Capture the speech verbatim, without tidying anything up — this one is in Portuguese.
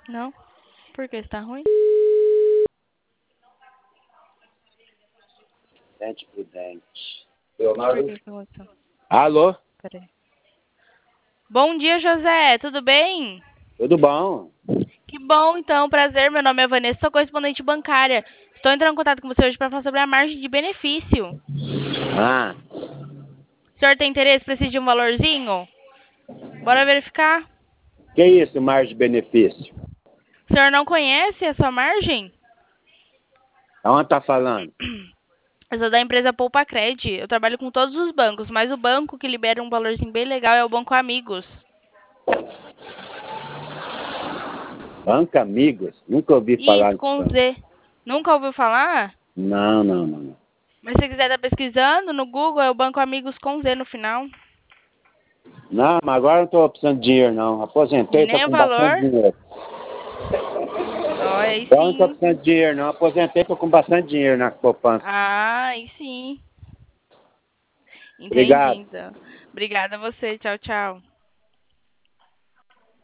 Não? Por que? Está ruim? Dente por dente. Por Leonardo? que que aconteceu? Alô? Peraí. Bom dia, José. Tudo bem? Tudo bom? Que bom, então. Prazer. Meu nome é Vanessa, sou correspondente bancária. Estou entrando em contato com você hoje para falar sobre a margem de benefício. Ah, O senhor tem interesse? Precisa de um valorzinho? Bora verificar. que isso, margem de benefício? O senhor não conhece essa margem? Aonde tá falando? Eu sou da empresa Poupa Cred. Eu trabalho com todos os bancos, mas o banco que libera um valorzinho bem legal é o Banco Amigos. Banco Amigos? Nunca ouvi falar Isso, nisso. com Não, Z. Nunca ouviu falar? não, não, não. não. Mas se você quiser estar pesquisando no Google, é o Banco Amigos com Z no final. Não, mas agora não tô precisando de dinheiro, não. E Aposentei, tô nem o com bastante valor. dinheiro. Ó, aí Agora não tô sim. precisando de dinheiro, não. Aposentei, tô com bastante dinheiro na poupança. Ah, aí sim. Entendi, Obrigado. então. Obrigada a você. Tchau, tchau.